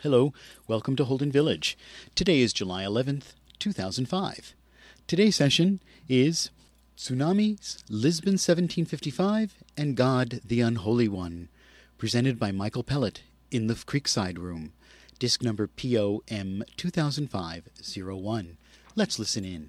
Hello, welcome to Holden Village. Today is July 11th, 2005. Today's session is Tsunamis, Lisbon 1755, and God the Unholy One, presented by Michael Pellet in the Creekside Room, disc number POM 2005-01. Let's listen in.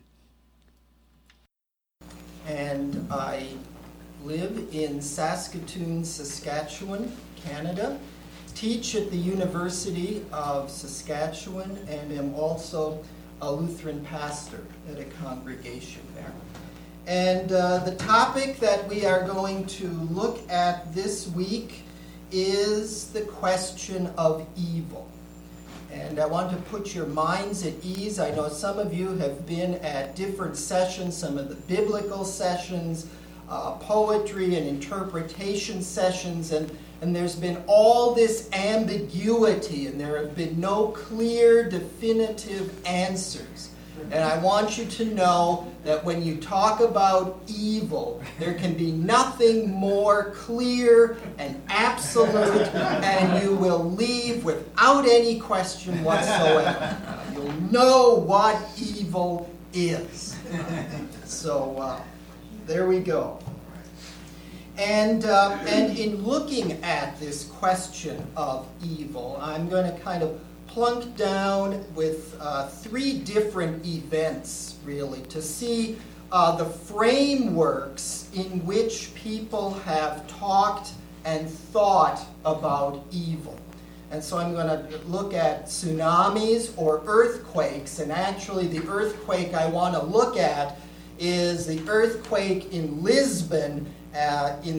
And I live in Saskatoon, Saskatchewan, Canada. Teach at the University of Saskatchewan and am also a Lutheran pastor at a congregation there. And the topic that we are going to look at this week is the question of evil. And I want to put your minds at ease. I know some of you have been at different sessions, some of the biblical sessions, poetry and interpretation sessions, and there's been all this ambiguity, and there have been no clear, definitive answers. And I want you to know that when you talk about evil, there can be nothing more clear and absolute, and you will leave without any question whatsoever. You'll know what evil is. So there we go. And in looking at this question of evil, I'm going to kind of plunk down with three different events, really, to see the frameworks in which people have talked and thought about evil. And so I'm going to look at tsunamis or earthquakes, and actually the earthquake I want to look at is the earthquake in Lisbon in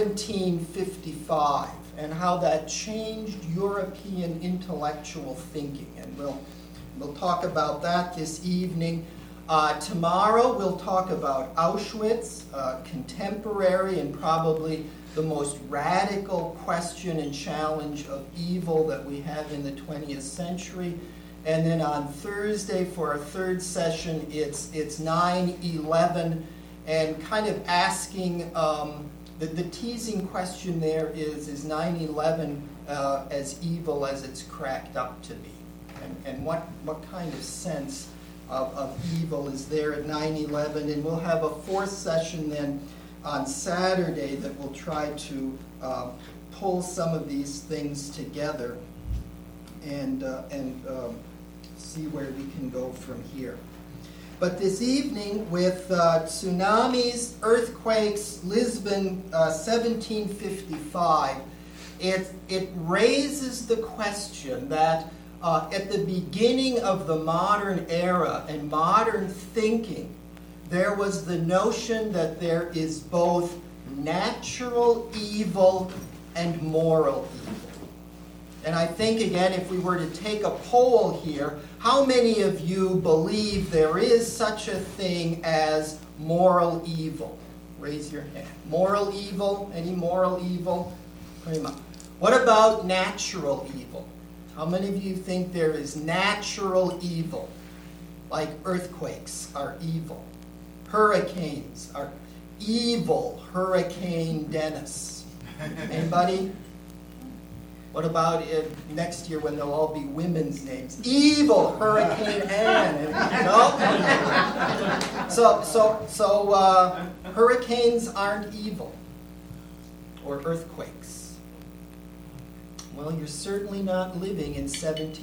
1755, and how that changed European intellectual thinking. And we'll talk about that this evening. Tomorrow we'll talk about Auschwitz, contemporary and probably the most radical question and challenge of evil that we have in the 20th century. And then on Thursday for our third session, it's 9/11, and kind of asking, the teasing question there is 9/11 as evil as it's cracked up to be? And what kind of sense of evil is there at 9/11? And we'll have a fourth session then on Saturday that will try to pull some of these things together and see where we can go from here. But this evening, with tsunamis, earthquakes, Lisbon 1755, it raises the question that at the beginning of the modern era and modern thinking, there was the notion that there is both natural evil and moral evil. And I think, again, if we were to take a poll here, how many of you believe there is such a thing as moral evil? Raise your hand. Moral evil? Any moral evil? What about natural evil? How many of you think there is natural evil? Like earthquakes are evil. Hurricanes are evil. Hurricane Dennis. Anybody? What about next year when they'll all be women's names? Evil Hurricane Ann. No? So hurricanes aren't evil, or earthquakes. Well, you're certainly not living in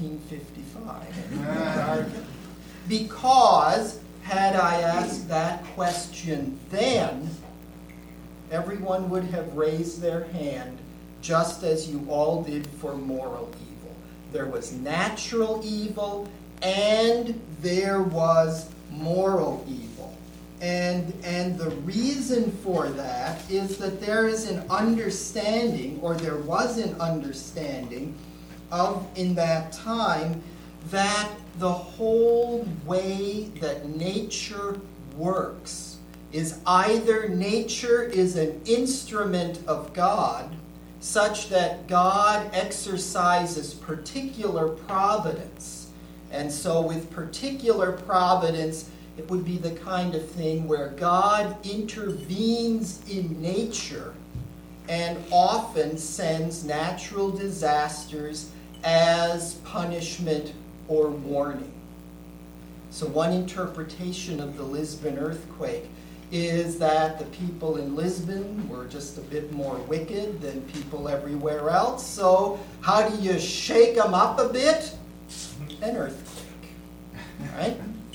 1755. Because had I asked that question then, everyone would have raised their hand, just as you all did for moral evil. There was natural evil and there was moral evil. And the reason for that is that there is an understanding, or there was an understanding of, in that time, that the whole way that nature works is either nature is an instrument of God, such that God exercises particular providence. And so with particular providence, it would be the kind of thing where God intervenes in nature and often sends natural disasters as punishment or warning. So one interpretation of the Lisbon earthquake is that the people in Lisbon were just a bit more wicked than people everywhere else. So how do you shake them up a bit? An earthquake, right?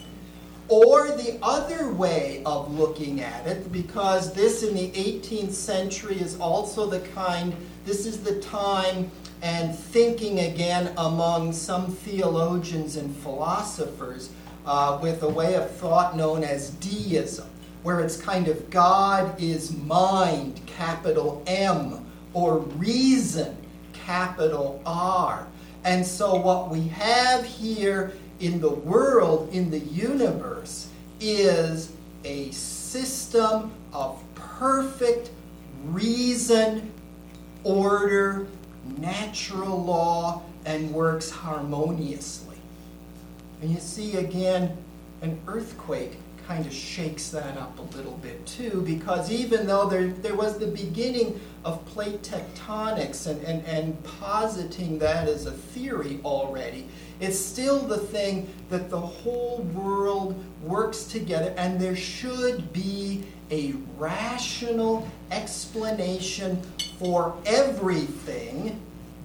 Or the other way of looking at it, because this in the 18th century is also this is the time and thinking again among some theologians and philosophers with a way of thought known as deism, where it's kind of God is mind, capital M, or reason, capital R. And so what we have here in the world, in the universe, is a system of perfect reason, order, natural law, and works harmoniously. And you see again, an earthquake kind of shakes that up a little bit too, because even though there was the beginning of plate tectonics and positing that as a theory already, it's still the thing that the whole world works together, and there should be a rational explanation for everything.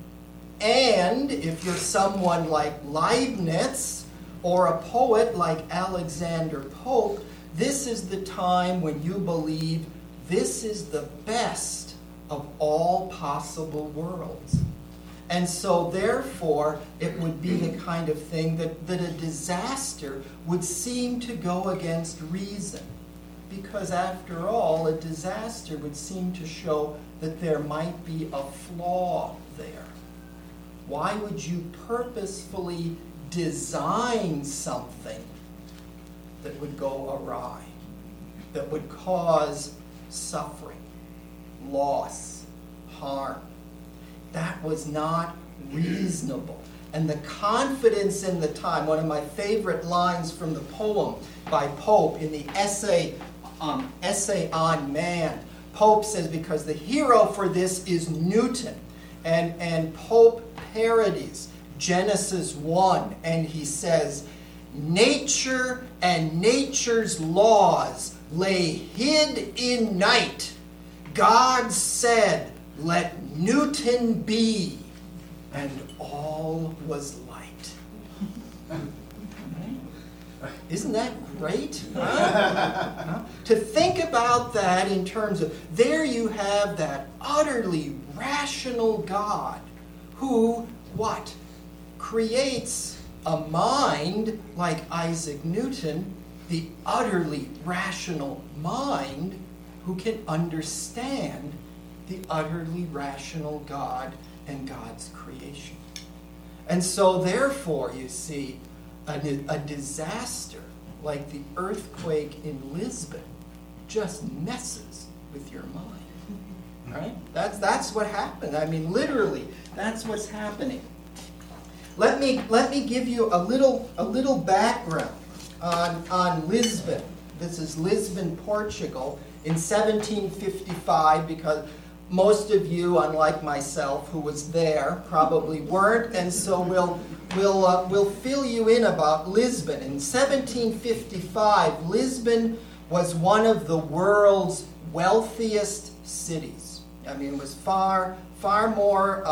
And if you're someone like Leibniz or a poet like Alexander Pope, this is the time when you believe this is the best of all possible worlds. And so therefore, it would be the kind of thing that a disaster would seem to go against reason. Because after all, a disaster would seem to show that there might be a flaw there. Why would you purposefully design something that would go awry, that would cause suffering, loss, harm? That was not reasonable. And the confidence in the time, one of my favorite lines from the poem by Pope in the essay on Man, Pope says, because the hero for this is Newton, and Pope parodies Genesis 1, and he says, nature and nature's laws lay hid in night. God said, let Newton be, and all was light. Isn't that great? Huh? To think about that in terms of, there you have that utterly rational God who, what? Creates a mind like Isaac Newton, the utterly rational mind who can understand the utterly rational God and God's creation. And so therefore, you see, a disaster like the earthquake in Lisbon just messes with your mind. Right? That's what happened. I mean, literally, that's what's happening. Let me give you a little background on Lisbon. This is Lisbon, Portugal, in 1755, because most of you, unlike myself, who was there, probably weren't, and so we'll fill you in about Lisbon. In 1755, Lisbon was one of the world's wealthiest cities. I mean, it was far more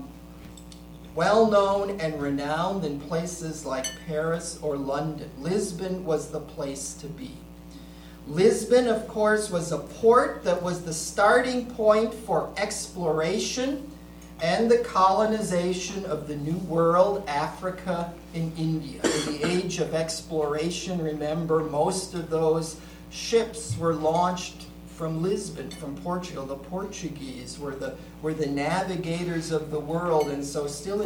well-known and renowned than places like Paris or London. Lisbon was the place to be. Lisbon, of course, was a port that was the starting point for exploration and the colonization of the New World, Africa, and India. In the age of exploration, remember, most of those ships were launched from Lisbon, from Portugal. The Portuguese were the navigators of the world, and so still in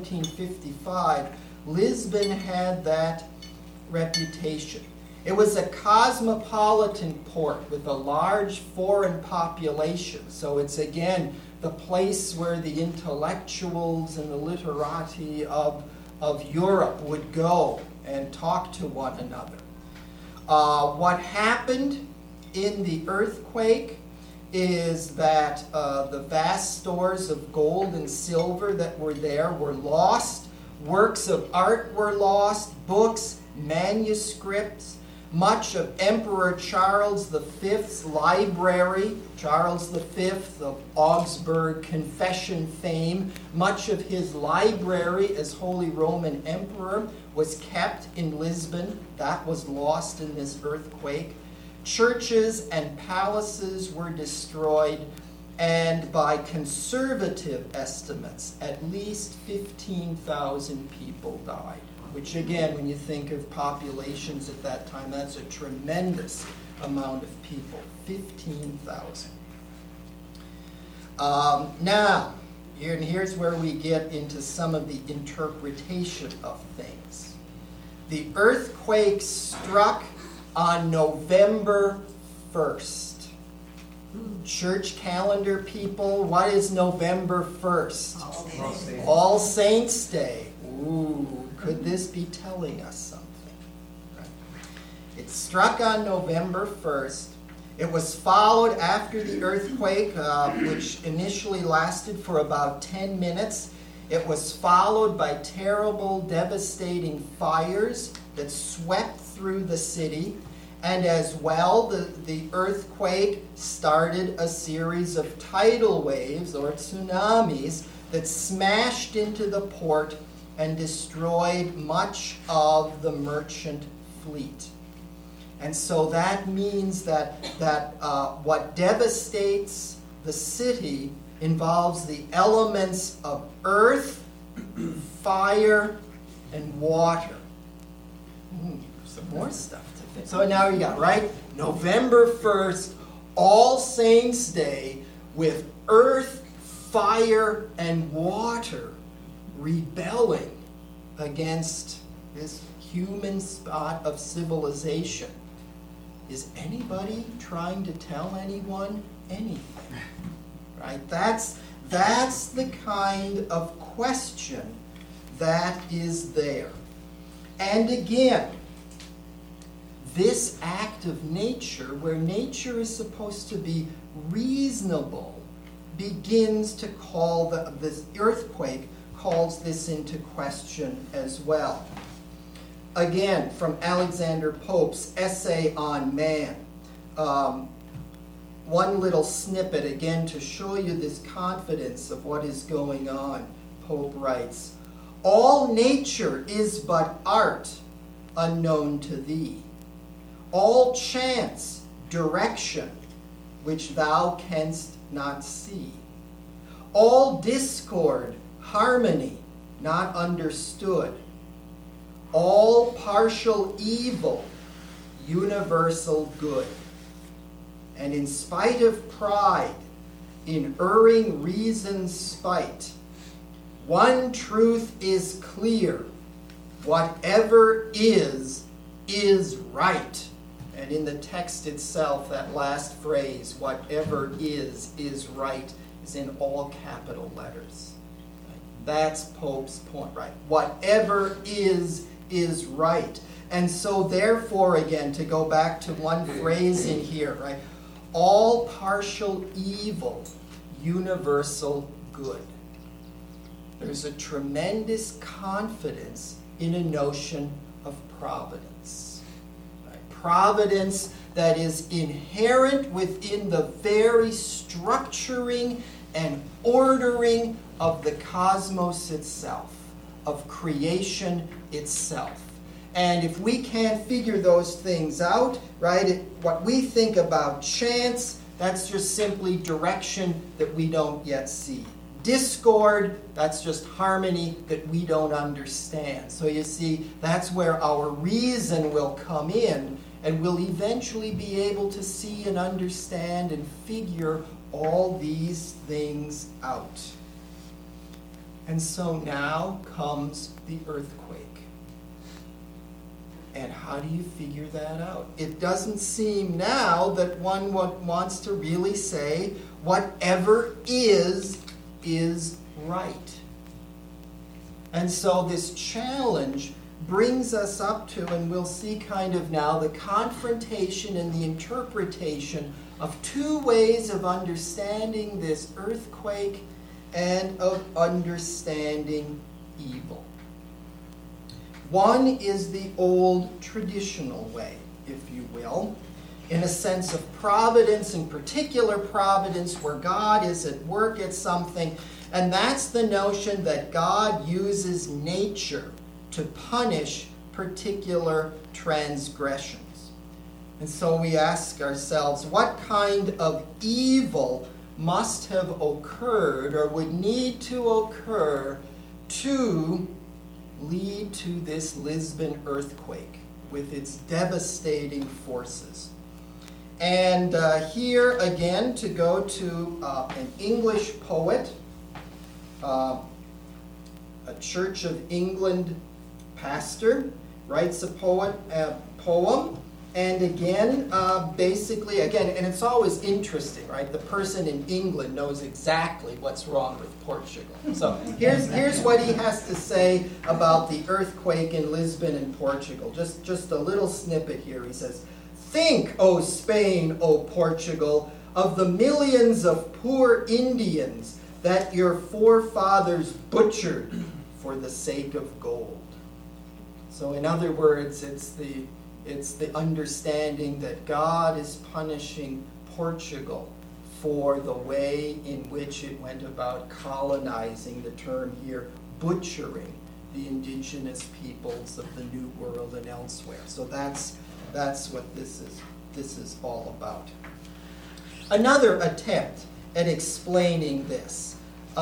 1755, Lisbon had that reputation. It was a cosmopolitan port with a large foreign population. So it's again the place where the intellectuals and the literati of Europe would go and talk to one another. What happened in the earthquake is that the vast stores of gold and silver that were there were lost. Works of art were lost, books, manuscripts. Much of Emperor Charles V's library, Charles V of Augsburg Confession fame, much of his library as Holy Roman Emperor was kept in Lisbon. That was lost in this earthquake. Churches and palaces were destroyed, and by conservative estimates, at least 15,000 people died. Which again, when you think of populations at that time, that's a tremendous amount of people, 15,000. Now, here's where we get into some of the interpretation of things. The earthquake struck on November 1st. Church calendar people, what is November 1st? All Saints Day. Ooh. Could this be telling us something? Right. It struck on November 1st. It was followed after the earthquake, which initially lasted for about 10 minutes. It was followed by terrible, devastating fires that swept through the city. And as well, the earthquake started a series of tidal waves or tsunamis that smashed into the port and destroyed much of the merchant fleet. And so that means that what devastates the city involves the elements of earth, fire, and water. Some more stuff to think. So now you got, right? November 1st, All Saints Day, with earth, fire, and water rebelling against this human spot of civilization. Is anybody trying to tell anyone anything? Right? That's the kind of question that is there. And again, this act of nature, where nature is supposed to be reasonable, begins to call this earthquake calls this into question as well. Again, from Alexander Pope's Essay on Man. One little snippet, again, to show you this confidence of what is going on. Pope writes, "All nature is but art, unknown to thee. All chance, direction, which thou canst not see. All discord, harmony, not understood. All partial evil, universal good. And in spite of pride, in erring reason's spite, one truth is clear: whatever is right." And in the text itself, that last phrase, "whatever is right," is in all capital letters. That's Pope's point, right? Whatever is right. And so therefore, again, to go back to one phrase in here, right? All partial evil, universal good. There's a tremendous confidence in a notion of providence. Right? Providence that is inherent within the very structuring and ordering of the cosmos itself, of creation itself. And if we can't figure those things out, right, what we think about chance, that's just simply direction that we don't yet see. Discord, that's just harmony that we don't understand. So you see, that's where our reason will come in, and we'll eventually be able to see and understand and figure all these things out. And so now comes the earthquake. And how do you figure that out? It doesn't seem now that one wants to really say whatever is right. And so this challenge brings us up to, and we'll see kind of now, the confrontation and the interpretation of two ways of understanding this earthquake and of understanding evil. One is the old traditional way, if you will, in a sense of providence, in particular providence, where God is at work at something, and that's the notion that God uses nature to punish particular transgressions. And so we ask ourselves, what kind of evil must have occurred or would need to occur to lead to this Lisbon earthquake with its devastating forces? And here again, to go to an English poet, a Church of England pastor, writes a poem, and again, basically, again, and it's always interesting, right? The person in England knows exactly what's wrong with Portugal. So here's what he has to say about the earthquake in Lisbon in Portugal. Just a little snippet here. He says, "Think, O Spain, O Portugal, of the millions of poor Indians that your forefathers butchered for the sake of gold." So in other words, it's the understanding that God is punishing Portugal for the way in which it went about colonizing, the term here, butchering the indigenous peoples of the New World and elsewhere. So that's what this is all about. Another attempt at explaining this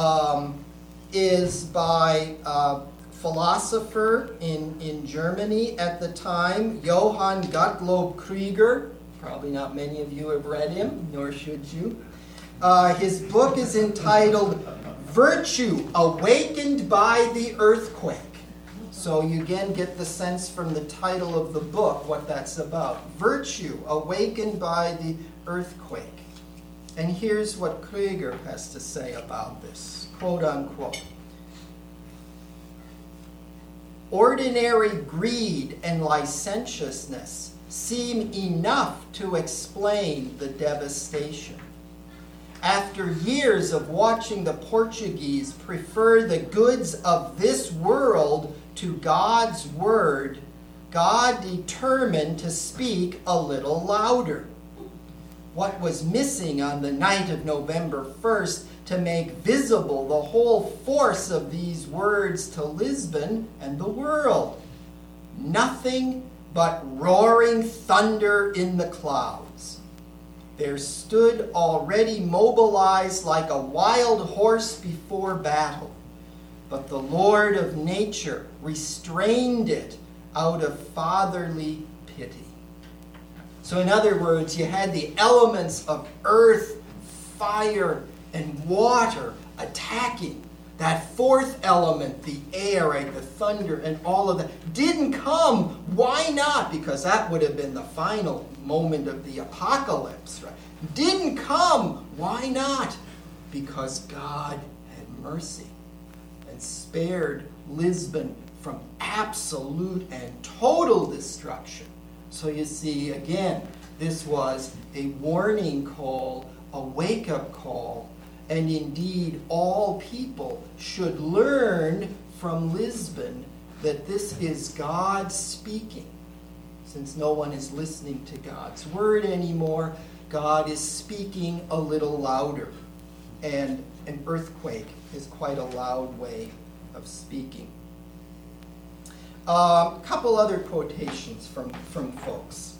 is by philosopher in Germany at the time, Johann Gottlob Krieger. Probably not many of you have read him, nor should you. His book is entitled Virtue Awakened by the Earthquake. So you again get the sense from the title of the book what that's about. Virtue Awakened by the Earthquake. And here's what Krieger has to say about this, quote unquote. "Ordinary greed and licentiousness seem enough to explain the devastation. After years of watching the Portuguese prefer the goods of this world to God's word, God determined to speak a little louder. What was missing on the night of November 1st to make visible the whole force of these words to Lisbon and the world? Nothing but roaring thunder in the clouds. There stood already mobilized like a wild horse before battle. But the Lord of nature restrained it out of fatherly pity." So in other words, you had the elements of earth, fire, and water attacking. That fourth element, the air, right, the thunder, and all of that, didn't come. Why not? Because that would have been the final moment of the apocalypse, right? Didn't come. Why not? Because God had mercy and spared Lisbon from absolute and total destruction. So you see, again, this was a warning call, a wake-up call, and indeed all people should learn from Lisbon that this is God speaking. Since no one is listening to God's word anymore, God is speaking a little louder. And an earthquake is quite a loud way of speaking. A couple other quotations from folks.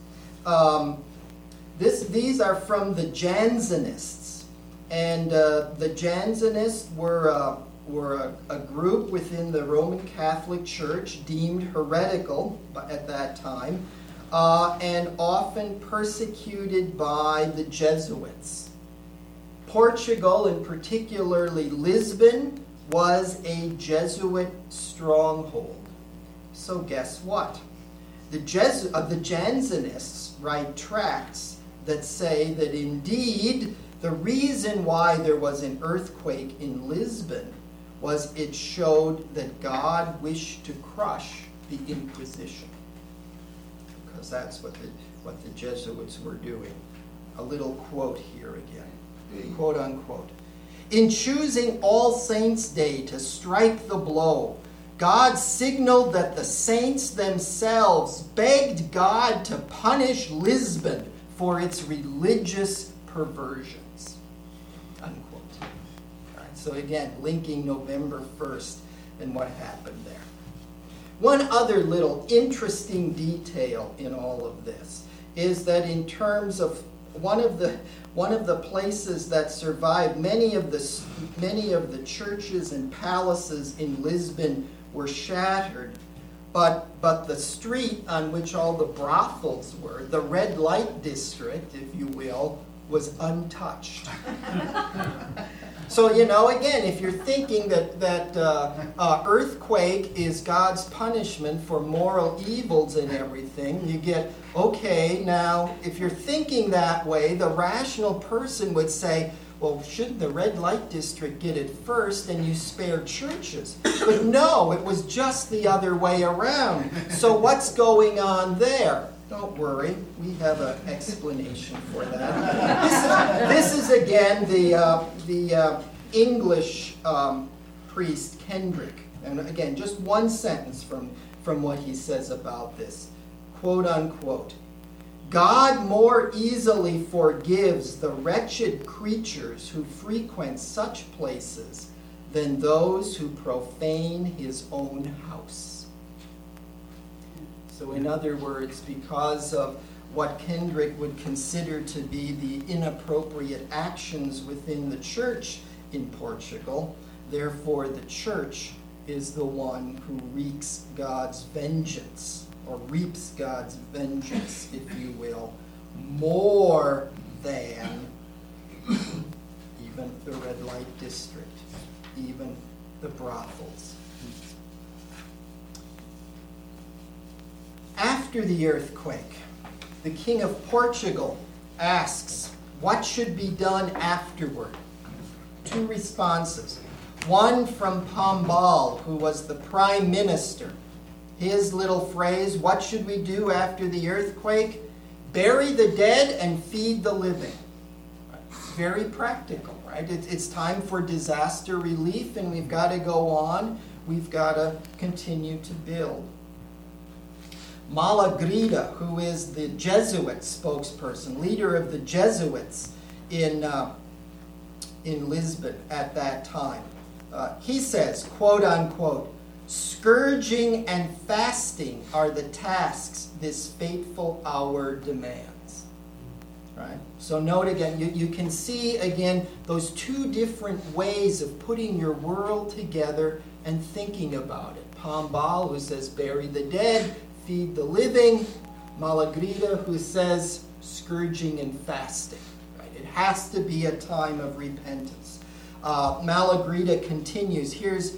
These are from the Jansenists. And the Jansenists were a group within the Roman Catholic Church deemed heretical at that time, and often persecuted by the Jesuits. Portugal, and particularly Lisbon, was a Jesuit stronghold. So guess what? The Jansenists write tracts that say that indeed the reason why there was an earthquake in Lisbon was it showed that God wished to crush the Inquisition, because that's what the Jesuits were doing. A little quote here again, quote unquote. In choosing All Saints' Day to strike the blow, God signaled that the saints themselves begged God to punish Lisbon for its religious perversions. Unquote. All right, so again, linking November 1st and what happened there. One other little interesting detail in all of this is that in terms of one of the places that survived, many of the churches and palaces in Lisbon were shattered, but the street on which all the brothels were, the red light district, if you will, was untouched. So, again, if you're thinking that earthquake is God's punishment for moral evils and everything, you get, okay, now, if you're thinking that way, the rational person would say, well, shouldn't the red light district get it first and you spare churches? But no, it was just the other way around. So what's going on there? Don't worry, we have an explanation for that. This is again the English priest Kendrick. And again, just one sentence from what he says about this. Quote unquote, God more easily forgives the wretched creatures who frequent such places than those who profane his own house. So in other words, because of what Kendrick would consider to be the inappropriate actions within the church in Portugal, therefore the church is the one who wreaks God's vengeance, or reaps God's vengeance, if you will, more than even the red light district, even the brothels. After the earthquake, the King of Portugal asks, what should be done afterward? Two responses. One from Pombal, who was the prime minister. His little phrase, what should we do after the earthquake? Bury the dead and feed the living. Very practical, right? It's time for disaster relief, and we've got to go on. We've got to continue to build. Malagrida, who is the Jesuit spokesperson, leader of the Jesuits in Lisbon at that time, he says, quote unquote, scourging and fasting are the tasks this fateful hour demands. Right? So note again, you can see again those two different ways of putting your world together and thinking about it. Pombal, who says bury the dead, feed the living. Malagrida, who says scourging and fasting. Right? It has to be a time of repentance. Malagrida continues. Here's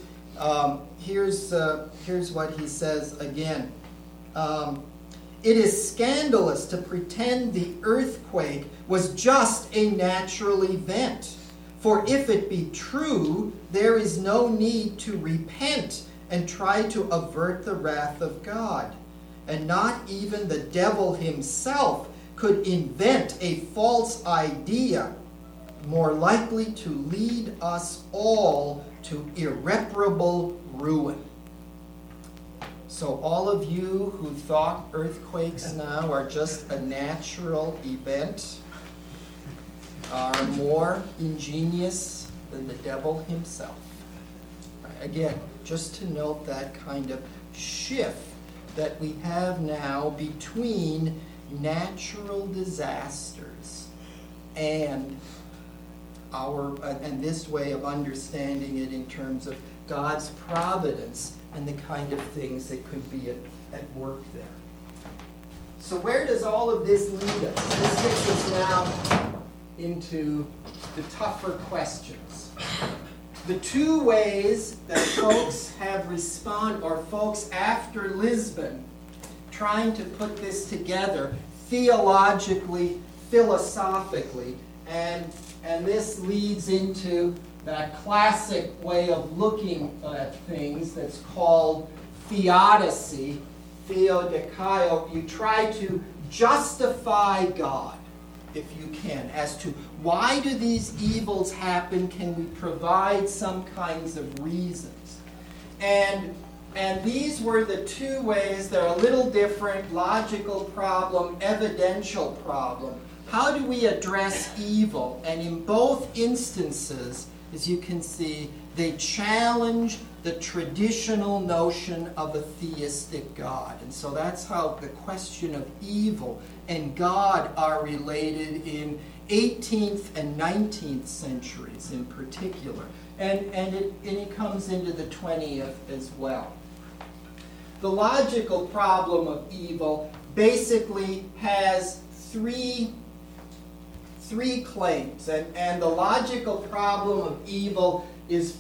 what he says again. It is scandalous to pretend the earthquake was just a natural event. For if it be true, there is no need to repent and try to avert the wrath of God. And not even the devil himself could invent a false idea more likely to lead us all to irreparable ruin. So all of you who thought earthquakes now are just a natural event are more ingenious than the devil himself. Again, just to note that kind of shift that we have now between natural disasters and this way of understanding it in terms of God's providence and the kind of things that could be at work there. So where does all of this lead us? This takes us now into the tougher questions. The two ways that folks have responded, or folks after Lisbon, trying to put this together theologically, philosophically, and this leads into that classic way of looking at things that's called theodicy, theodikaio, you try to justify God, if you can, as to why do these evils happen? Can we provide some kinds of reasons? And these were the two ways. They're a little different: logical problem, evidential problem. How do we address evil? And in both instances, as you can see, they challenge the traditional notion of a theistic God. And so that's how the question of evil and God are related in 18th and 19th centuries in particular. And it comes into the 20th as well. The logical problem of evil basically has three claims. And the logical problem of evil is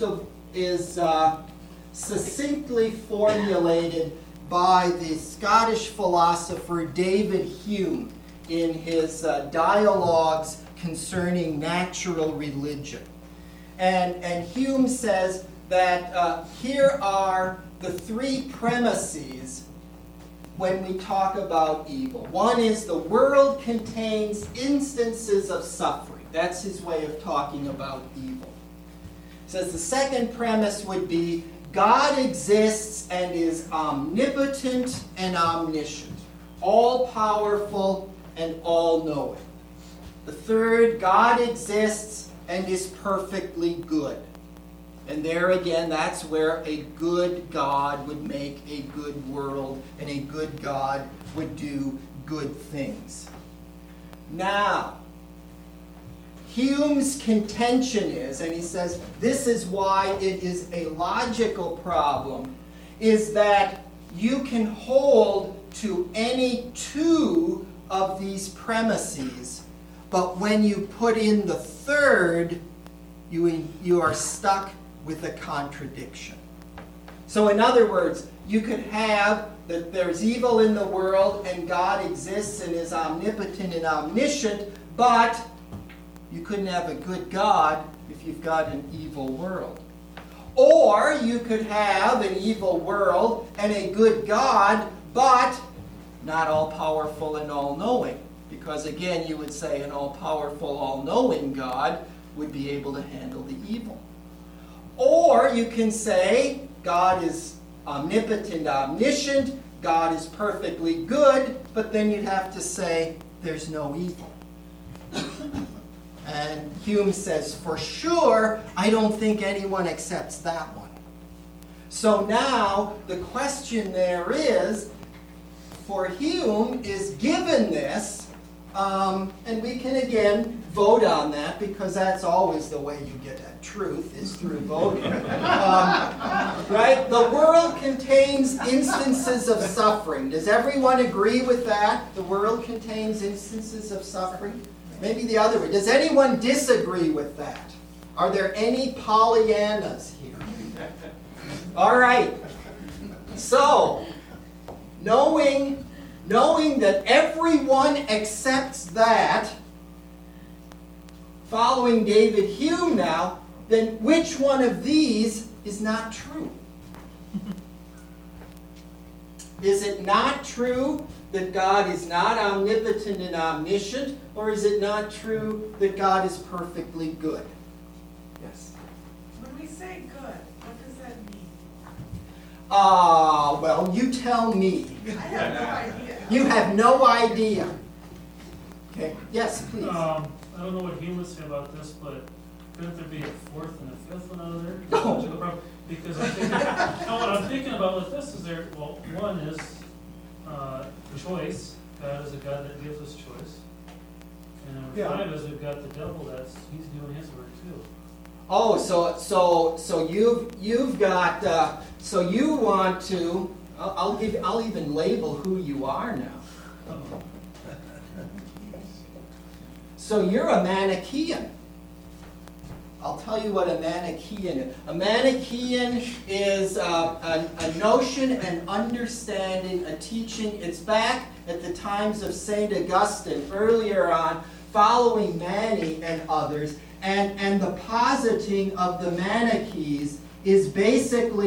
succinctly formulated by the Scottish philosopher David Hume in his dialogues concerning natural religion. And Hume says that here are the three premises when we talk about evil. One is the world contains instances of suffering. That's his way of talking about evil. He says the second premise would be God exists and is omnipotent and omniscient, all-powerful and all-knowing. The third, God exists and is perfectly good. And there again, that's where a good God would make a good world, and a good God would do good things. Now, Hume's contention is, and he says this is why it is a logical problem, is that you can hold to any two of these premises, but when you put in the third, you are stuck with a contradiction. So in other words, you could have that there's evil in the world and God exists and is omnipotent and omniscient, but you couldn't have a good God if you've got an evil world. Or you could have an evil world and a good God, but not all-powerful and all-knowing. Because again, you would say an all-powerful, all-knowing God would be able to handle the evil. Or you can say God is omnipotent, omniscient, God is perfectly good, but then you'd have to say there's no evil. And Hume says, for sure, I don't think anyone accepts that one. So now the question there is, for Hume, is given this, and we can again vote on that because that's always the way you get at truth, is through voting. Right? The world contains instances of suffering. Does everyone agree with that? The world contains instances of suffering? Maybe the other way. Does anyone disagree with that? Are there any Pollyannas here? All right. So, knowing that everyone accepts that, following David Hume now, then which one of these is not true? Is it not true that God is not omnipotent and omniscient, or is it not true that God is perfectly good? Yes? When we say good, what does that mean? Well, you tell me. I have no idea. You have no idea. Okay, yes, please. I don't know what Hume would say about this, but couldn't there be a fourth and a fifth one out of there? No. Because I'm thinking, what I'm thinking about with this is one is choice. God is a God that gives us choice. And number 5 is we've got the devil he's doing his work too. Oh, so you've got so you want to. I'll even label who you are now. So you're a Manichaean. I'll tell you what a Manichaean is. A Manichaean is a notion, an understanding, a teaching. It's back at the times of St. Augustine, earlier on, following Mani and others. And the positing of the Manichees is basically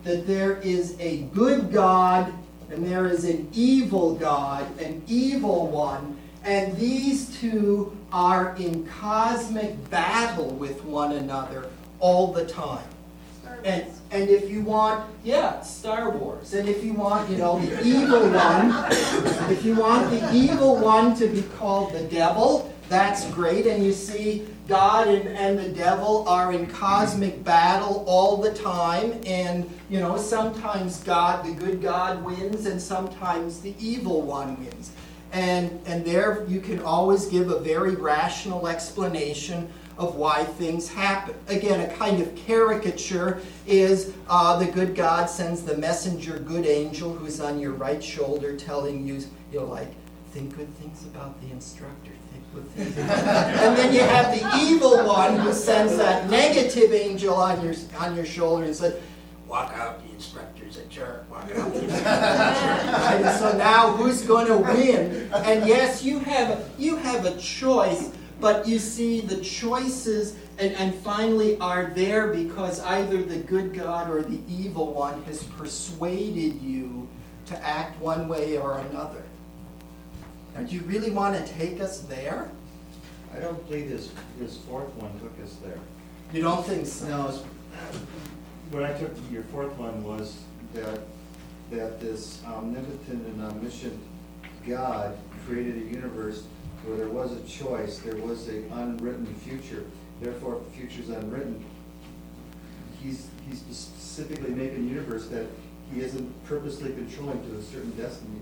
that there is a good God and there is an evil God, an evil one, and these two are in cosmic battle with one another all the time. And if you want, Star Wars. And if you want, the evil one, if you want the evil one to be called the devil, that's great. And you see, God and the devil are in cosmic battle all the time. And, sometimes the good God wins, and sometimes the evil one wins. And there you can always give a very rational explanation of why things happen. Again, a kind of caricature is the good God sends the messenger good angel who's on your right shoulder telling you, think good things about the instructor. Think good things about and then you have the evil one who sends that negative angel on your shoulder and says, walk out, the instructor's a jerk. Walk out, the instructor's a jerk. And so now who's going to win? And yes, you have a choice. But you see, the choices and finally are there because either the good God or the evil one has persuaded you to act one way or another. Now, do you really want to take us there? I don't believe this fourth one took us there. You don't think so? No, what I took your fourth one was that this omnipotent and omniscient God created a universe where there was a choice, there was an unwritten future. Therefore, if the future is unwritten, he's specifically making a universe that he isn't purposely controlling to a certain destiny.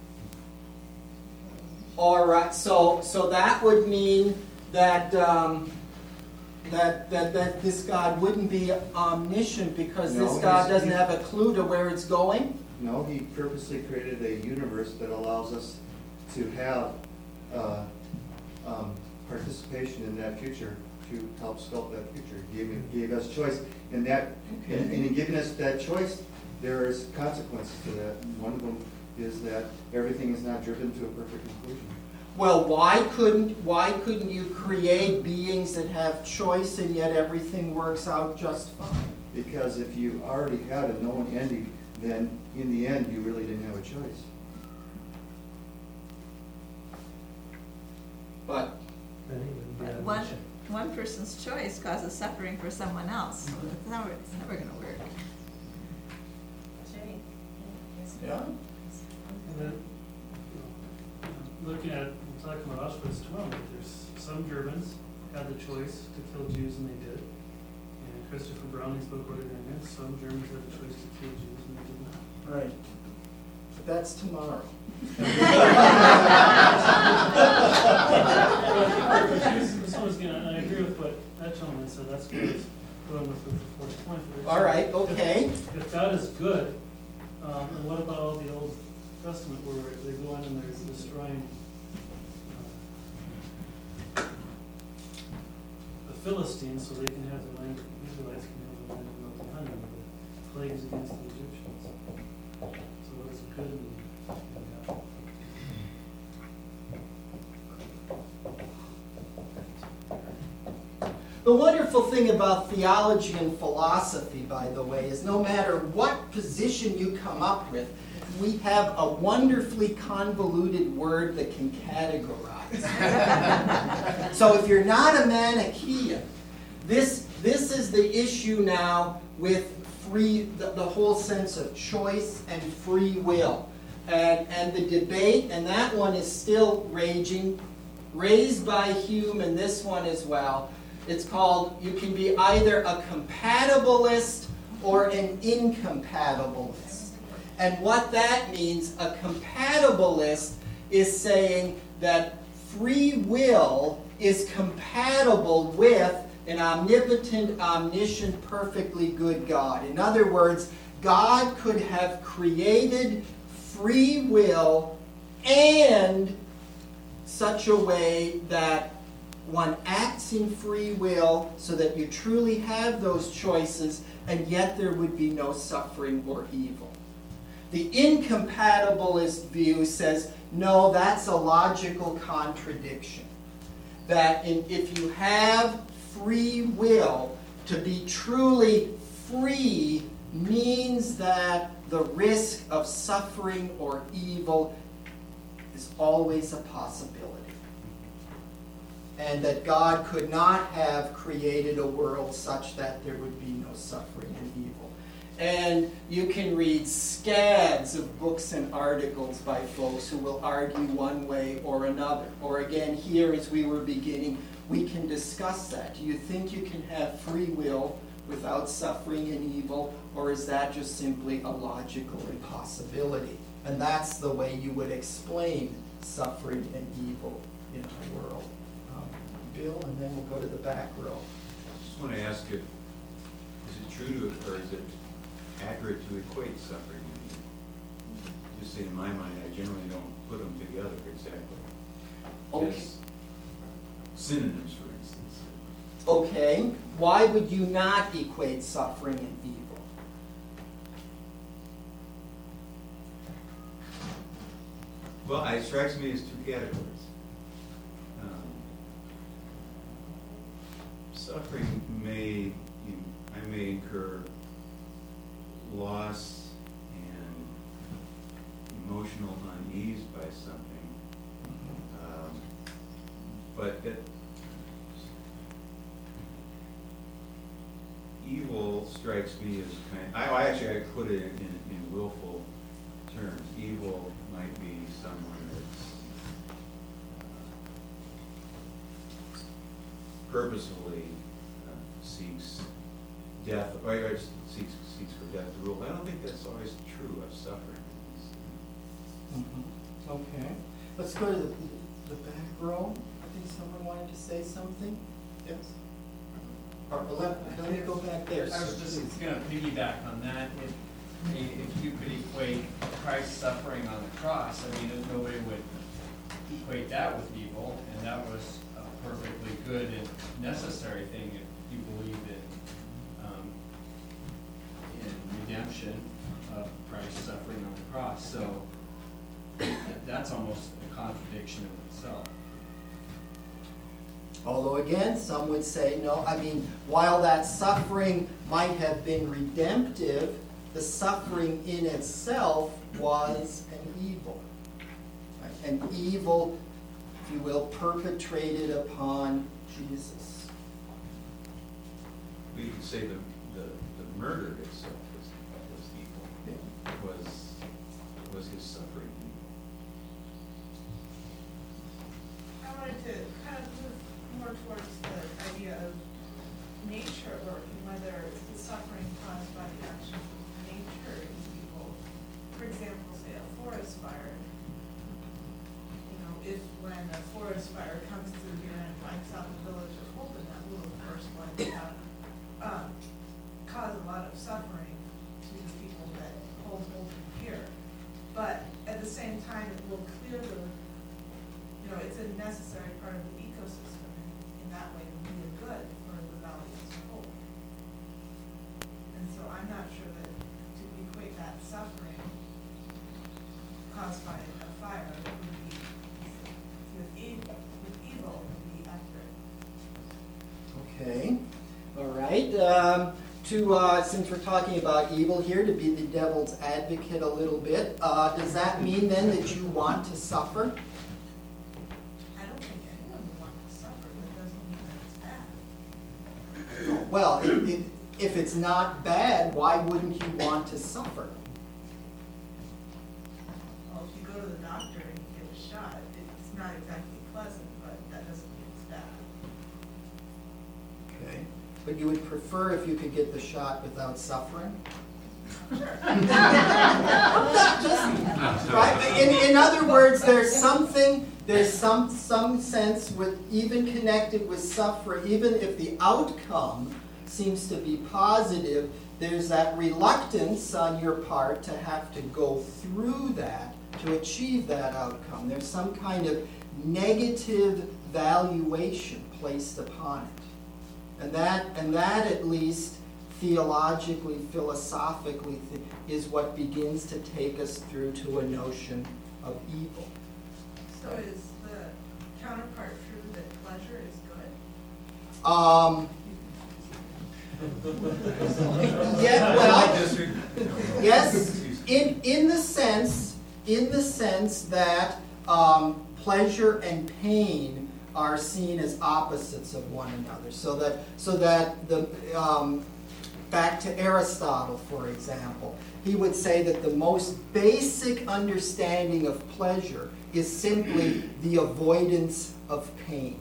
All right. So that would mean that that this God wouldn't be omniscient because this God doesn't have a clue to where it's going. No, he purposely created a universe that allows us to have participation in that future to help sculpt that future. He gave us choice, and in giving us that choice, there is consequences to that. And one of them is that everything is not driven to a perfect conclusion. Well, why couldn't you create beings that have choice and yet everything works out just fine? Because if you already had a known ending, then in the end you really didn't have a choice. But one person's choice causes suffering for someone else. So it's never going to work. yeah. And then, looking at, we're talking about Auschwitz tomorrow, there's some Germans had the choice to kill Jews and they did. And Christopher Browning's book, What Are They Against? Some Germans had the choice to kill Jews and they did not. Right. But that's tomorrow. So I agree with what that gentleman said. That's what I was going with the fourth point. All right, okay. If God is good, and what about all the Old Testament where they go in and they're destroying the Philistines so they can have the land, the Israelites can have the land of milk and honey, the plagues against the Egyptians. So what does good mean in God? The wonderful thing about theology and philosophy, by the way, is no matter what position you come up with, we have a wonderfully convoluted word that can categorize. So if you're not a Manichaean, this is the issue now with the whole sense of choice and free will. And the debate, and that one is still raging, raised by Hume and this one as well. It's called, you can be either a compatibilist or an incompatibilist. And what that means, a compatibilist is saying that free will is compatible with an omnipotent, omniscient, perfectly good God. In other words, God could have created free will and such a way that one acts in free will so that you truly have those choices, and yet there would be no suffering or evil. The incompatibilist view says, no, that's a logical contradiction. That if you have free will, to be truly free means that the risk of suffering or evil is always a possibility. And that God could not have created a world such that there would be no suffering and evil. And you can read scads of books and articles by folks who will argue one way or another. Or again, here as we were beginning, we can discuss that. Do you think you can have free will without suffering and evil, or is that just simply a logical impossibility? And that's the way you would explain suffering and evil in our world. Bill, and then we'll go to the back row. I just want to ask if, is it true to, or is it accurate to equate suffering and evil? Just in my mind, I generally don't put them together exactly. Okay. As synonyms, for instance. Okay, why would you not equate suffering and evil? Well, it strikes me as two categories. Suffering I may incur loss and emotional unease by something, but evil strikes me as I put it in willful terms. Evil might be someone that's purposefully seeks death, or seeks for death to rule. I don't think that's always true of suffering. Okay, let's go to the back row. I think someone wanted to say something. Yes? Or let me go back there. I was just going to piggyback on that. If you could equate Christ's suffering on the cross, I mean, nobody would equate that with evil, and that was a perfectly good and necessary thing if you believe in redemption of Christ's suffering on the cross. So that's almost a contradiction of itself. Although again, some would say, no, I mean, while that suffering might have been redemptive, the suffering in itself was an evil. Right? An evil, if you will, perpetrated upon Jesus. We could say the murder itself was evil. Was his suffering evil? I wanted to kind of move more towards the idea of nature, or whether the suffering caused by the actions of nature is evil. For example, say a forest fire. You know, if when a forest fire comes through here and wipes out the village of Holden, that little first one cause a lot of suffering to the people that hold Holden here. But at the same time, it will clear the, you know, it's a necessary part of the ecosystem in that way to be a good for the valley as a whole. And so I'm not sure that to equate that suffering caused by a fire would be, with evil would be accurate. Okay, all right. Since we're talking about evil here, to be the devil's advocate a little bit, does that mean then that you want to suffer? I don't think anyone would want to suffer, but it doesn't mean that it's bad. Well, if it's not bad, why wouldn't you want to suffer? Well, if you go to the doctor and you get a shot, it's not exactly pleasant, but that doesn't mean it's bad. Okay. But you would prefer if you could get the shot without suffering? Right? In other words, there's some sense with even connected with suffering, even if the outcome seems to be positive, there's that reluctance on your part to have to go through that to achieve that outcome. There's some kind of negative valuation placed upon it. And that at least theologically, philosophically, is what begins to take us through to a notion of evil. So is the counterpart true that pleasure is good? Yeah, well, District? yes, in the sense that pleasure and pain are seen as opposites of one another. So that the back to Aristotle, for example, he would say that the most basic understanding of pleasure is simply the avoidance of pain.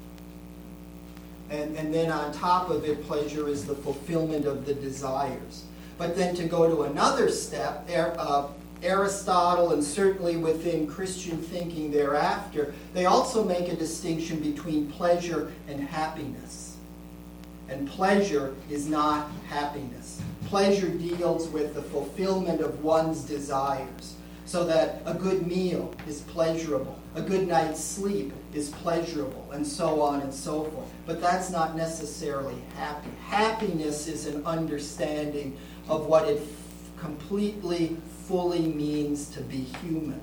And then on top of it, pleasure is the fulfillment of the desires. But then to go to another step, Aristotle, and certainly within Christian thinking thereafter, they also make a distinction between pleasure and happiness. And pleasure is not happiness. Pleasure deals with the fulfillment of one's desires. So that a good meal is pleasurable, a good night's sleep is pleasurable, and so on and so forth. But that's not necessarily happy. Happiness is an understanding of what it completely, fully means to be human.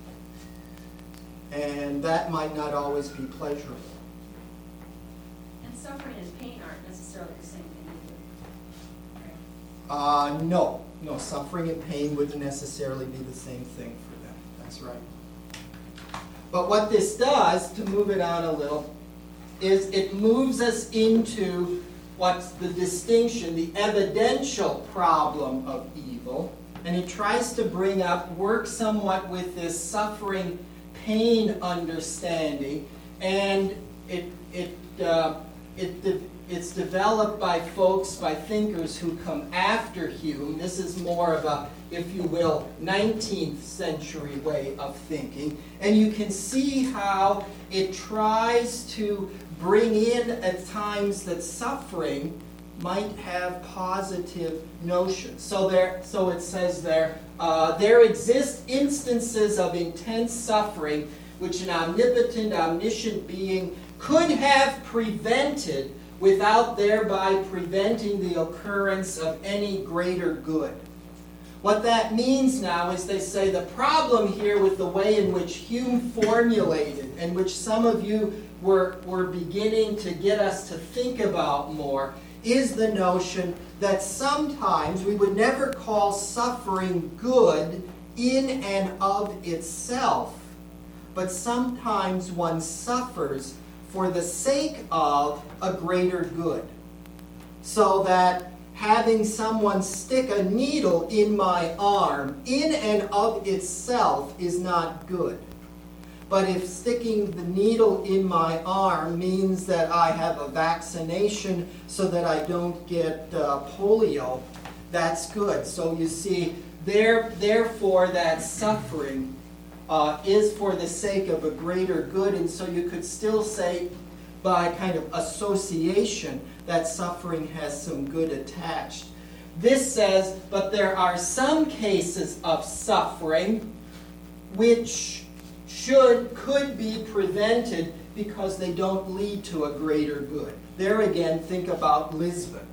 And that might not always be pleasurable. And suffering and pain aren't necessarily the same thing either. No, suffering and pain wouldn't necessarily be the same thing for them. That's right. But what this does, to move it on a little, is it moves us into what's the distinction, the evidential problem of evil, and it tries to work somewhat with this suffering, pain understanding, and it's developed by thinkers who come after Hume. This is more of a, if you will, 19th century way of thinking. And you can see how it tries to bring in at times that suffering might have positive notions. So it says there exist instances of intense suffering which an omnipotent, omniscient being could have prevented without thereby preventing the occurrence of any greater good. What that means now is they say the problem here with the way in which Hume formulated, and which some of you were beginning to get us to think about more, is the notion that sometimes we would never call suffering good in and of itself, but sometimes one suffers for the sake of a greater good. So that having someone stick a needle in my arm in and of itself is not good. But if sticking the needle in my arm means that I have a vaccination so that I don't get polio, that's good. So you see, therefore that suffering is for the sake of a greater good, and so you could still say by kind of association that suffering has some good attached. This says, but there are some cases of suffering which could be prevented because they don't lead to a greater good. There again, think about Lisbon.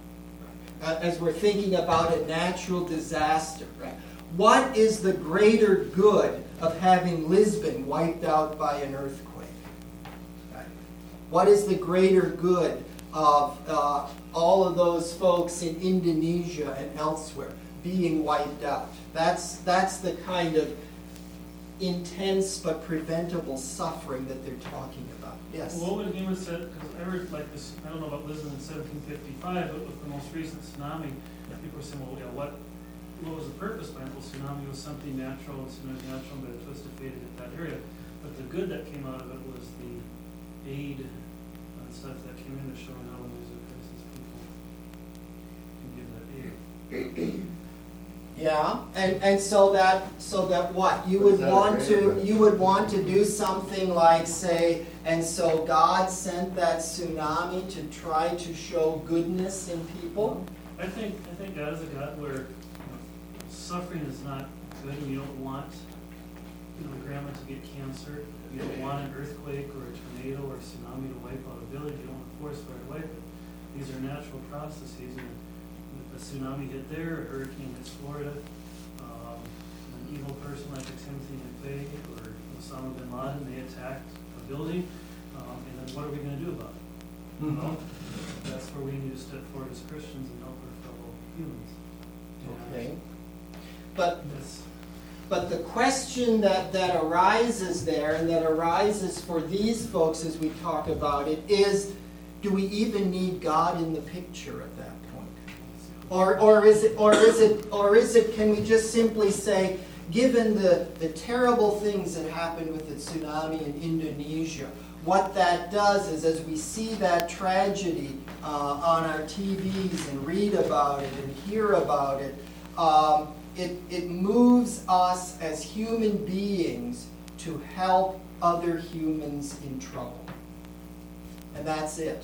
As we're thinking about a natural disaster, right? What is the greater good of having Lisbon wiped out by an earthquake? Right? What is the greater good of all of those folks in Indonesia and elsewhere being wiped out? That's the kind of intense but preventable suffering that they're talking about. Yes? Well, what would Hume have said, because I heard like this, I don't know about Lisbon in 1755, but with the most recent tsunami, people were saying, well, yeah, what was the purpose behind it? Well, tsunami was something natural, and tsunami was natural, but it twisted faded at that area. But the good that came out of it was the aid and stuff that came in to showing how when there's a crisis, people can give that aid. Yeah, and so that what you would want to do something like say, and so God sent that tsunami to try to show goodness in people. I think God is a God where suffering is not good, and you don't want grandma to get cancer. You don't want an earthquake or a tornado or a tsunami to wipe out a village. You don't want a forest fire to wipe it. These are natural processes. And a tsunami hit there, a hurricane hits Florida, an evil person like a Timothy McVeigh or Osama bin Laden, they attacked a building, and then what are we going to do about it? that's where we need to step forward as Christians and help our fellow humans. And Okay. But this- But the question that arises there, and that arises for these folks as we talk about it, is, do we even need God in the picture at that point? Or is it, can we just simply say, given the terrible things that happened with the tsunami in Indonesia, what that does is, as we see that tragedy on our TVs and read about it and hear about it, it moves us as human beings to help other humans in trouble. And that's it.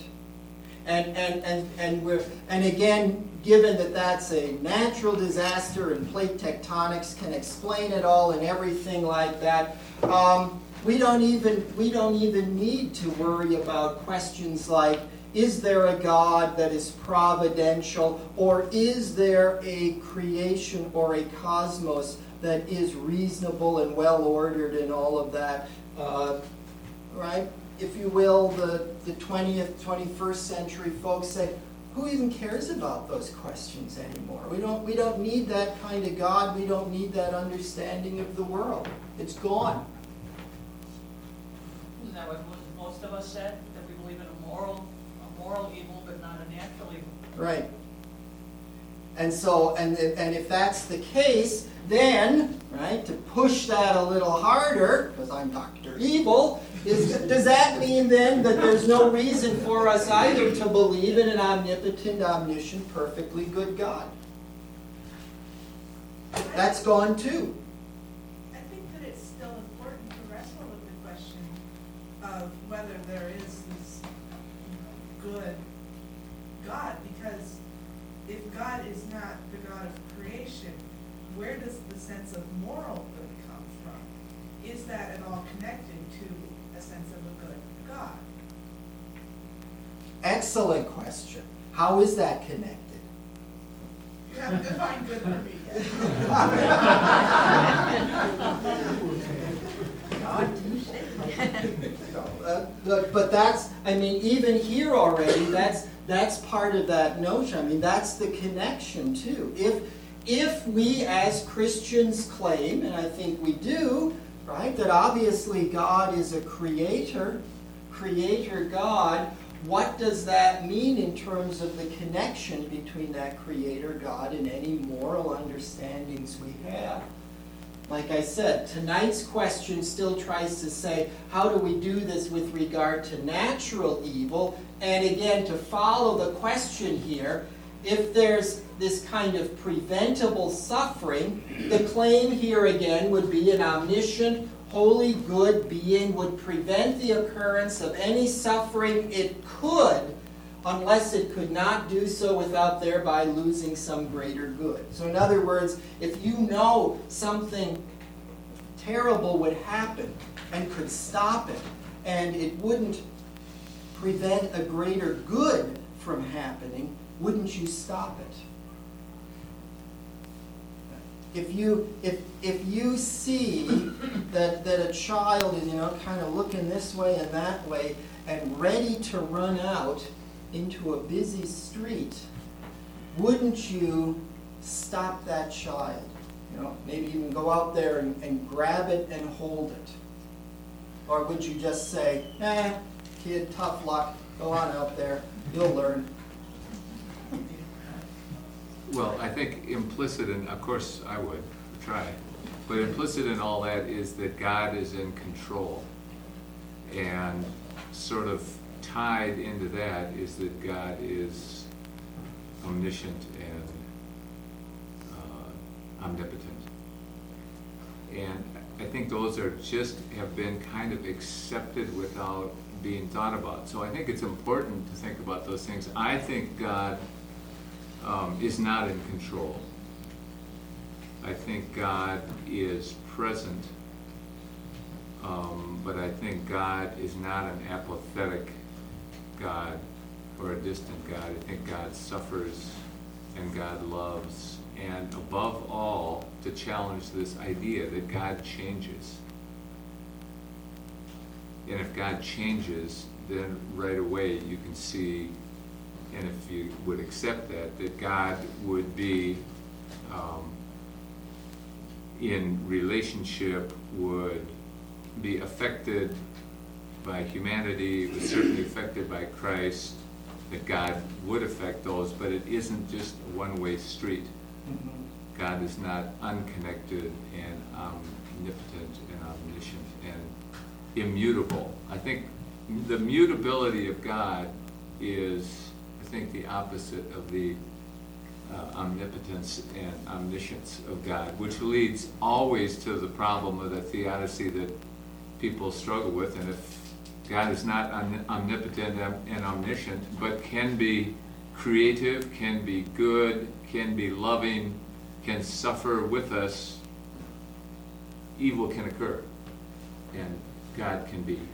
And again, given that that's a natural disaster and plate tectonics can explain it all and everything like that, we don't even need to worry about questions like, is there a God that is providential, or is there a creation or a cosmos that is reasonable and well-ordered and all of that? Right? If you will, the 20th, 21st century folks said, who even cares about those questions anymore? We don't need that kind of God. We don't need that understanding of the world. It's gone. Isn't that what most of us said? That we believe in a moral evil, but not a natural evil. Right. And so, and if that's the case, then, right, to push that a little harder, because I'm Dr. Evil, does that mean then that there's no reason for us either to believe in an omnipotent, omniscient, perfectly good God? That's gone too. I think that it's still important to wrestle with the question of whether there is this good God, because if God is not the God of creation, where does the sense of moral good come from? Is that at all connected to a sense of a good God? Excellent question. How is that connected? You have to define good for me. But that's, I mean, even here already, that's part of that notion. I mean, that's the connection too. If we as Christians claim, and I think we do, right, that obviously God is a creator God, what does that mean in terms of the connection between that creator God and any moral understandings we have? Like I said, tonight's question still tries to say, how do we do this with regard to natural evil? And again, to follow the question here, if there's this kind of preventable suffering, the claim here again would be an omniscient, holy, good being would prevent the occurrence of any suffering it could, unless it could not do so without thereby losing some greater good. So in other words, if you know something terrible would happen and could stop it, and it wouldn't prevent a greater good from happening, wouldn't you stop it? If you see that a child is, kind of looking this way and that way and ready to run out into a busy street, wouldn't you stop that child? Maybe even go out there and grab it and hold it. Or would you just say, kid, tough luck, go on out there, you'll learn. Well, I think implicit in, of course I would try, but implicit in all that is that God is in control. And sort of tied into that is that God is omniscient and omnipotent. And I think those are just have been kind of accepted without being thought about. So I think it's important to think about those things. I think God is not in control. I think God is present, but I think God is not an apathetic God or a distant God. I think God suffers and God loves, and above all, to challenge this idea that God changes. And if God changes, then right away you can see and if you would accept that God would be in relationship, would be affected by humanity, was certainly affected by Christ, that God would affect those, but it isn't just a one-way street. God is not unconnected and omnipotent and omniscient and immutable. I think the mutability of God is, I think, the opposite of the omnipotence and omniscience of God, which leads always to the problem of the theodicy that people struggle with. And if God is not omnipotent and omniscient, but can be creative, can be good, can be loving, can suffer with us, evil can occur, and God can be.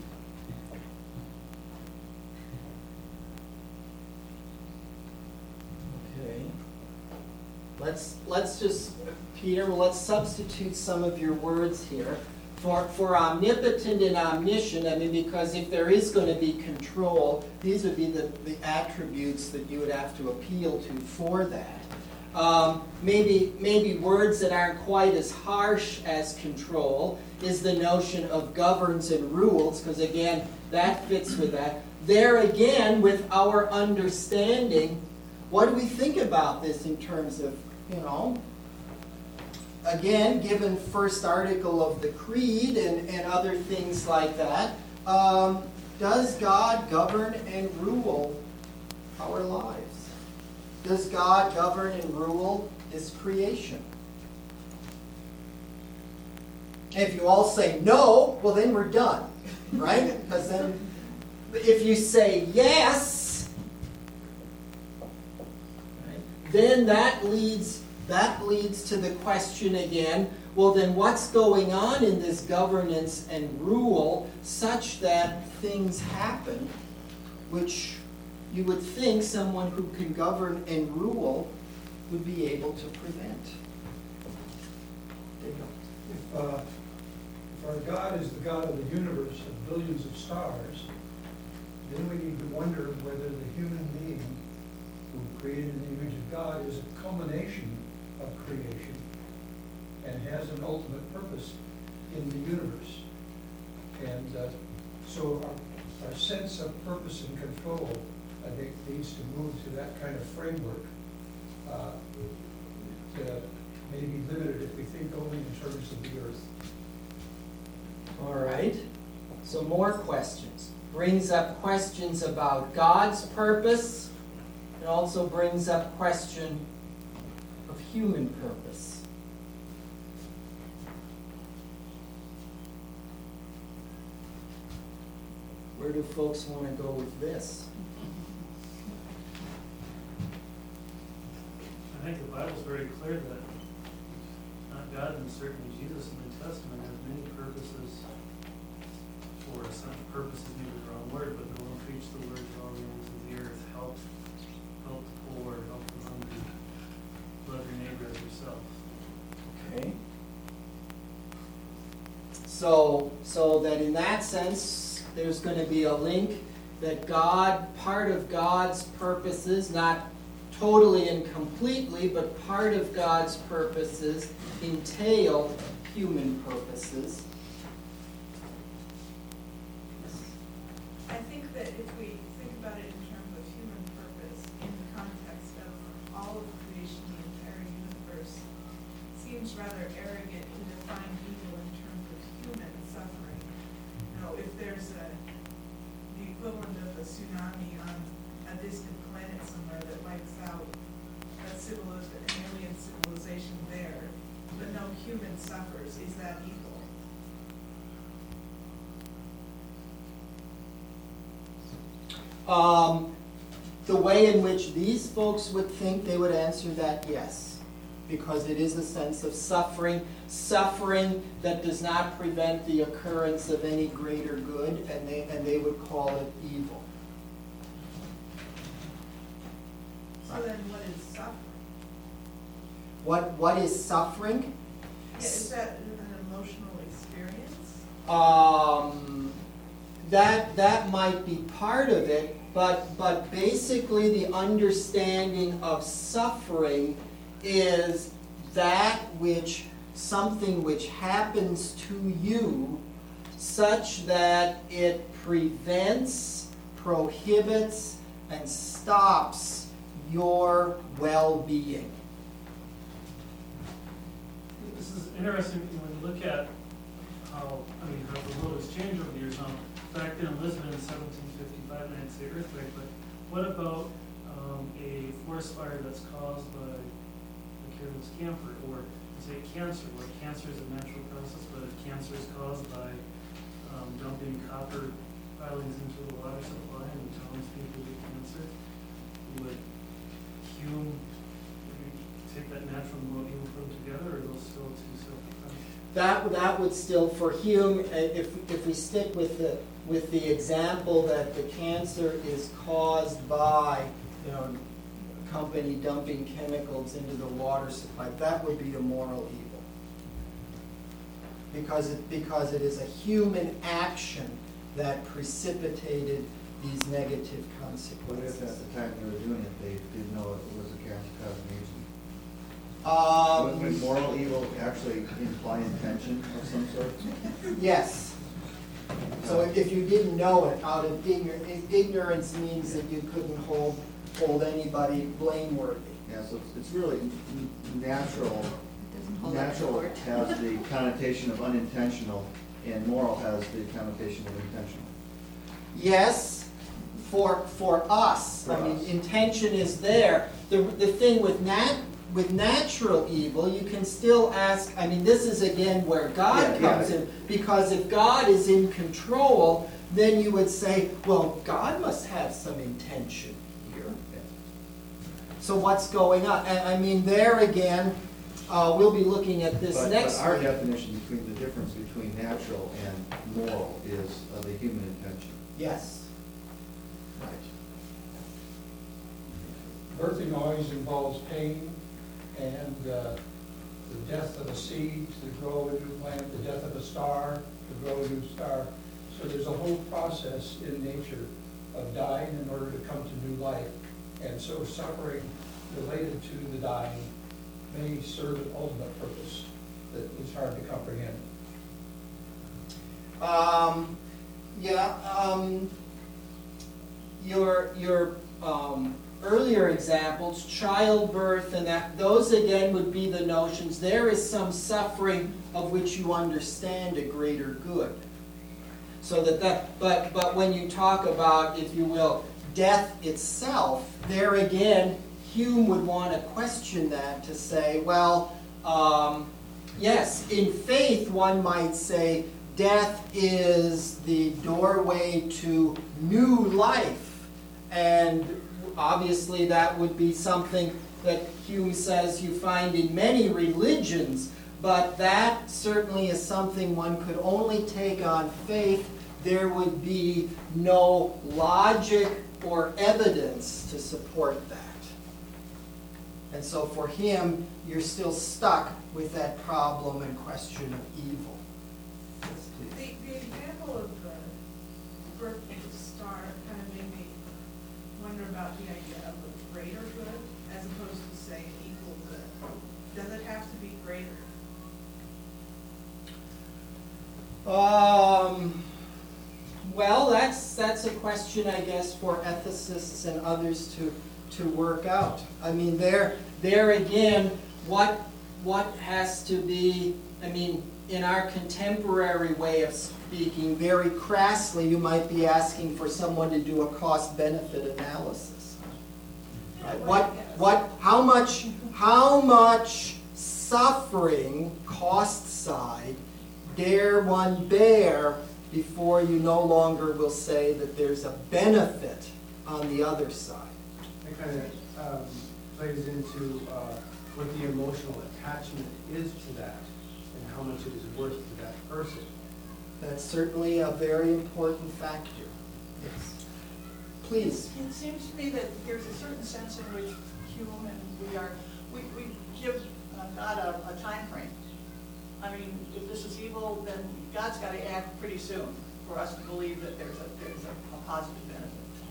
Okay. Let's just, Peter, let's substitute some of your words here. For omnipotent and omniscient, I mean, because if there is going to be control, these would be the attributes that you would have to appeal to for that. Maybe words that aren't quite as harsh as control is the notion of governs and rules, because again, that fits with that. There again, with our understanding, what do we think about this in terms of, again, given first article of the Creed and other things like that, does God govern and rule our lives? Does God govern and rule His creation? If you all say no, well then we're done, right? Because then, if you say yes, right, then that leads to the question again, well then what's going on in this governance and rule such that things happen which you would think someone who can govern and rule would be able to prevent? If our God is the God of the universe of billions of stars, then we need to wonder whether the human being who created in the image of God is a culmination of creation and has an ultimate purpose in the universe. And so our sense of purpose and control, I think, needs to move to that kind of framework that may be limited if we think only in terms of the earth. All right. So more questions. Brings up questions about God's purpose. It also brings up question of human purpose. Where do folks want to go with this? I think the Bible's very clear that not God and certainly Jesus in the New Testament has many purposes for us. Not purpose is maybe the wrong word, but go and preach the word to all the ends of the earth. Help the poor, help the hungry, love your neighbor as yourself. Okay. So that in that sense, there's going to be a link that God, part of God's purposes, not totally and completely, but part of God's purposes entail human purposes. I think that if we think about it in terms of human purpose in the context of all of creation, the entire universe, it seems rather arrogant to define evil in terms of human suffering. If there's the equivalent of a tsunami on a distant planet somewhere that wipes out an alien civilization there, but no human suffers, is that evil? The way in which these folks would think, they would answer that yes, because it is a sense of suffering that does not prevent the occurrence of any greater good, and they would call it evil. So then what is suffering? What is suffering? Yeah, is that an emotional experience? That might be part of it. but basically the understanding of suffering is that which, something which happens to you such that it prevents, prohibits, and stops your well-being. This is interesting when you look at how the world has changed over the years. Now, back then in Lisbon in 1755, and I'd say earthquake, but what about a forest fire that's caused by a careless camper, or say cancer, where cancer is a natural process, but if cancer is caused by dumping copper filings into the water supply and the townspeople get cancer, would Hume take that natural and moral evil put them together, or are those still two separate? That would still, for Hume, if we stick with the example that the cancer is caused by, a company dumping chemicals into the water supply, that would be a moral evil. Because it is a human action that precipitated these negative What consequences. if at the time they were doing it, they didn't know it was a cancer-causing agent? Would moral evil actually imply intention of some sort? Yes. So if you didn't know it, out of ignorance means that you couldn't hold anybody blameworthy. Yeah, so it's really natural. hold up the Natural board. has the connotation of unintentional, and moral has the connotation of intentional. Yes, for us. For I mean, us. intention is there. The thing with natural evil, you can still ask, I mean, this is again where God comes in, because if God is in control, then you would say, well, God must have some intention here. So what's going on? I mean, there again, we'll be looking at this next But our week. definition between the difference between natural and moral is the human intention. Yes. Right. Birthing always involves pain and the death of a seed to grow a new plant, the death of a star to grow a new star. So there's a whole process in nature of dying in order to come to new life. And so suffering related to the dying may serve an ultimate purpose that is hard to comprehend. Your earlier examples, childbirth and that, those again would be the notions. There is some suffering of which you understand a greater good. So but when you talk about, if you will, death itself, there again, Hume would want to question that to say, well, yes, in faith one might say death is the doorway to new life. And obviously that would be something that Hume says you find in many religions, but that certainly is something one could only take on faith. There would be no logic or evidence to support that. And so for him, you're still stuck with that problem and question of evil. Yes, please. The example of the birth of the star kind of made me wonder about the idea of a greater good as opposed to, say, an equal good. Does it have to be greater? Well, that's a question, I guess, for ethicists and others to work out. I mean, there again, what has to be, I mean, in our contemporary way of speaking, very crassly, you might be asking for someone to do a cost-benefit analysis. Right? How much suffering, cost side, dare one bear before you no longer will say that there's a benefit on the other side? It kind of plays into what the emotional attachment is to that and how much it is worth to that person. That's certainly a very important factor. Yes. Please. It seems to me that there's a certain sense in which Hume and we give God a time frame. I mean, if this is evil, then God's got to act pretty soon for us to believe that there's a positive benefit.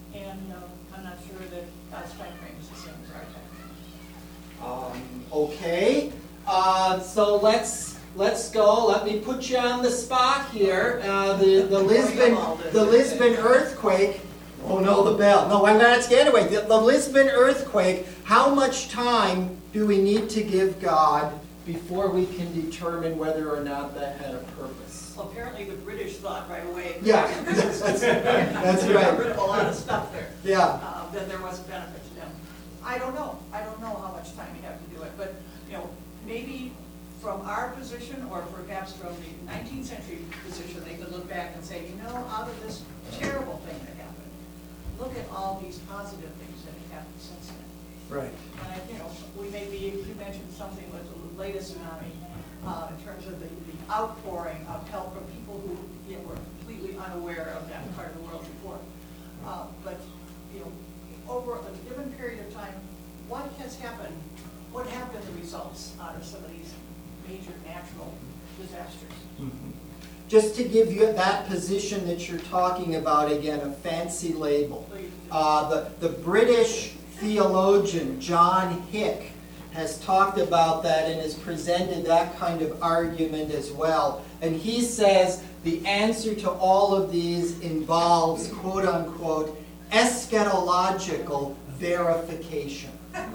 and I'm not sure that God's time frame is the same as our time frame. Okay, so let's go. Let me put you on the spot here. The Lisbon earthquake. Oh no, the bell. No, I'm not scared away. The Lisbon earthquake. How much time do we need to give God before we can determine whether or not that had a purpose? Well, apparently the British thought right away. Yeah, that's They right. got rid of a lot of stuff there. Yeah. That there was a benefit to them. I don't know how much time you have to do it, but, maybe from our position, or perhaps from the 19th century position, they could look back and say, out of this terrible thing that happened, look at all these positive things that have happened since then. Right. We may be, you mentioned something with the latest tsunami, in terms of the outpouring of help from people who were completely unaware of that part of the world before. But, over a given period of time, what has happened? What have been the results out of some of these major natural disasters? Just to give you that position that you're talking about, again, a fancy label. The British theologian John Hick has talked about that and has presented that kind of argument as well. And he says the answer to all of these involves, quote unquote, eschatological verification.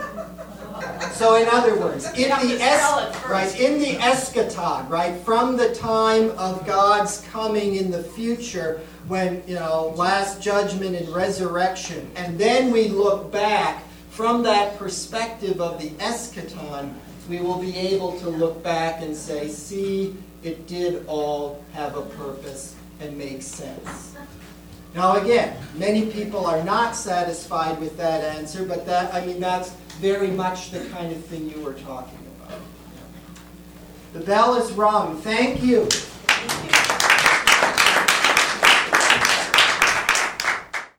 So in other words, in the eschaton, right, from the time of God's coming in the future, when, last judgment and resurrection, and then we look back from that perspective of the eschaton, we will be able to look back and say, see, it did all have a purpose and make sense. Now again, many people are not satisfied with that answer, but that's very much the kind of thing you were talking about. The bell is rung. Thank you.